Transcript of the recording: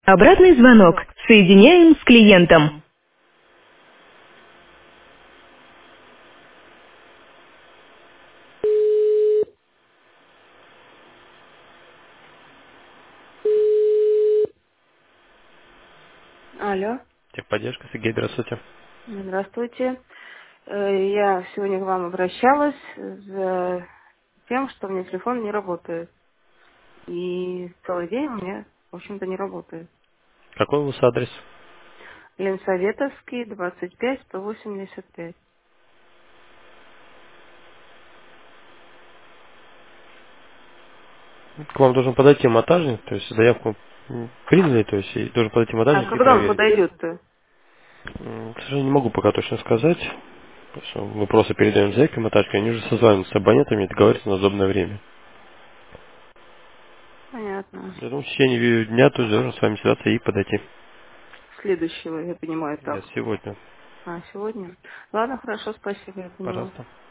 Обратный звонок. Соединяем с клиентом. Алло, Техподдержка, Сергей, здравствуйте. здравствуйте. Я сегодня к вам обращалась за тем, что у меня телефон не работает. И целый день у меня, в общем-то, не работает. Какой у вас адрес? Ленсоветовский, 25-185. К вам должен подойти монтажник, то есть заявку приняли, то есть и должен подойти А монтажник и когда он проверить. подойдет-то? К сожалению, не могу пока точно сказать, потому что мы просто передаем заявки монтажнику, они уже созваниваются с абонентами и договариваются на удобное время. Понятно. Я думаю, в течение дня тоже должен с вами связаться и подойти. Следующего, я понимаю, Нет, так. сегодня. А, сегодня? Ладно, хорошо, спасибо, я поняла. Пожалуйста.